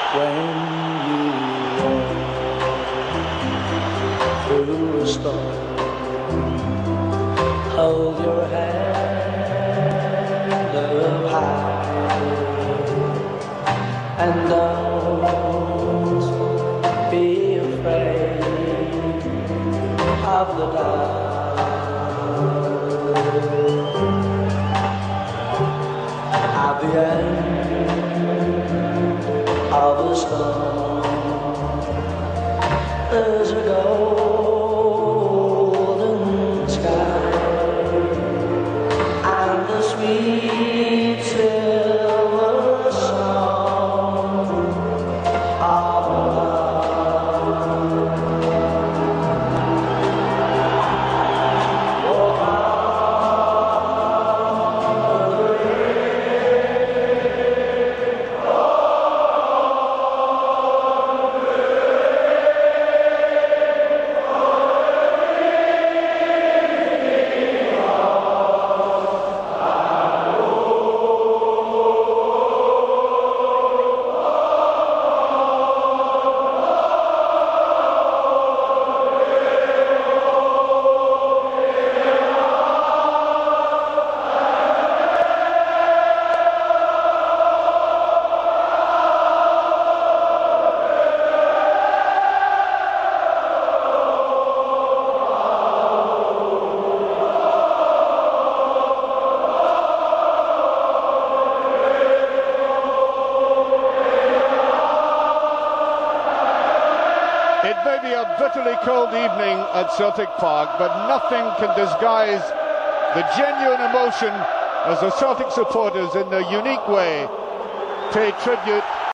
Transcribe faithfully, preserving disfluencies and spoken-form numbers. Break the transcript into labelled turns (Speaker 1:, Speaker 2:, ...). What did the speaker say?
Speaker 1: when you walk through a storm. Hold your head up high and don't be afraid of the dark. At the end of the storm, there's a golden sky and the sweet silver song of love. Walk on the
Speaker 2: It may be a bitterly cold evening at Celtic Park, but nothing can disguise the genuine emotion as the Celtic supporters, in their unique way, pay tribute